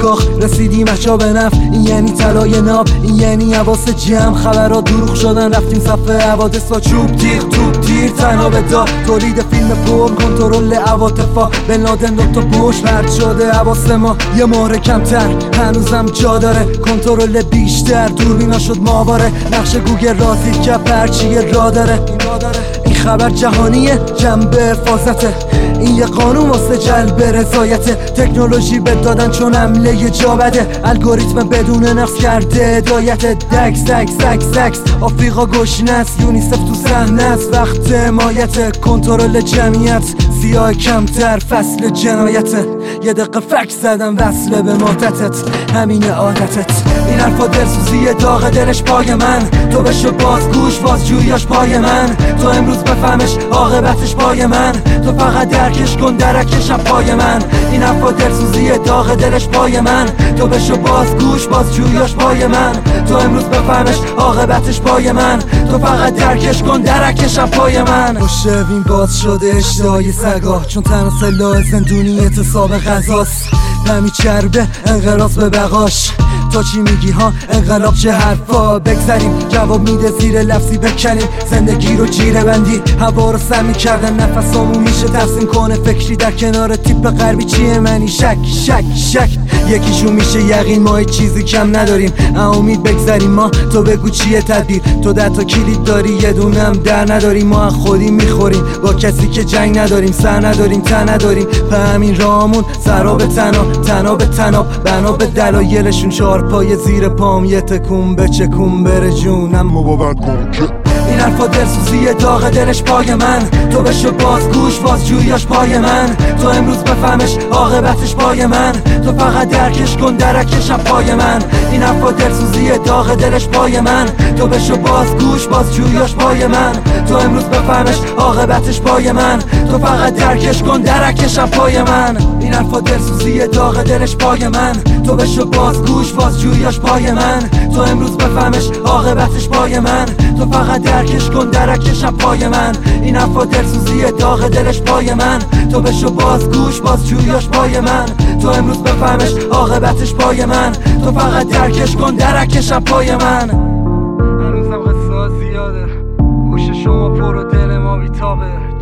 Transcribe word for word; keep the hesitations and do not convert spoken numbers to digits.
کاخ رسیدیم عجاب نف، این یعنی طلای ناب، این یعنی حواس جمع. خبرات دروغ شدن، رفتیم صفحه حوادث با چوب تیغ توپ تیر تنها به دار. تولید فیلم بوم، کنترل عواطفا، بن لادن دوتا پشت پرت شده حواس ما. یه مهره کمتر هنوزم جا داره، کنترل بیشتر دوربینا شد ماواره. نقش گوگل رازی که پرچی را داره. این خبر جهانیه، جنبه حفاظته، این یه قانون واسه جلب رضایته. تکنولوژی به دادن چون عمله جا بده، الگوریتم بدون نقص کرده هدایت. دکس دکس دکس دکس آفریقا گشنه است، یونیسف تو صحنه است، وقت حمایت. کنترل جمعیت سیاه کمتر، فصل جنایته. یه دقیقه فک زدم وصله به ماتتت، همین عادتت. این حرفا دلسوزی داغ دلش پای من، تو بشو باز گوش باز جویاش پای من. تو امروز بفهمش عاقبتش پای من، تو فقط درکش کن درکشم پای من. این حرفا دلسوزی داغ دلش پای من، تو بشو باز گوش باز جویاش پای من. تو امروز بفهمش عاقبتش پای من، تو فقط درکش کن درکشم پای من. مشوین باز شده اشتهای سگاه، چون تنها سلاح زندونی اعتصاب غذاست. نمی چربه انقراض به بقاش، تو چی میگی ها انقلاب چه حرفا؟ بگذاریم جواب میده زیر لفظی بکنیم، زندگی رو جیره بندی هوا رو سمی کردن. نفسامون میشه ترسیم کنه فکری در کنار تیپ غربی چیه منی؟ شک شک شک یکیشون میشه یقین، ما هیچ چیزی کم نداریم. امید بگذاریم ما، تو بگو چیه تدبیر؟ تو ده تا کلید داری یه دونم در نداریم. ما خودی میخوریم با کسی که جنگ نداریم، سر نداریم تن نداریم. به همین رامون سرا به تنا تنا به تناب، بنا به دلایلشون چهار پای زیر پام. یه تکون به چکون بره جونم مبابت کن که این حرفا دلسوزی داغ دلش پای من، تو بشو باز گوش باز جویاش پای من. تو امروز بفهمش عاقبتش پای من، تو فقط درکش کن درکشم پای من. این حرفا دلسوزی داغ دلش پای من، تو بشو باز گوش باز جویاش پای من. تو امروز بفهمش عاقبتش پای من، تو فقط درکش کن درکشم پای من. این حرفا دلسوزی داغ دلش پای من، تو بشو باز گوش باز جویاش پای من. تو امروز بفهمش عاقبتش پای من، تو فقط درکش کن درکشم پای من. این حرفا دلسوزی داغ دلش پای من، تو بشو باز گوش باز جویاش پای من. تو امروز بفهمش عاقبتش پای من، تو فقط درکش کن درکشم پای من. هنوزم قصه ها زیاده، گوش شما پر و دل ما بیتابه.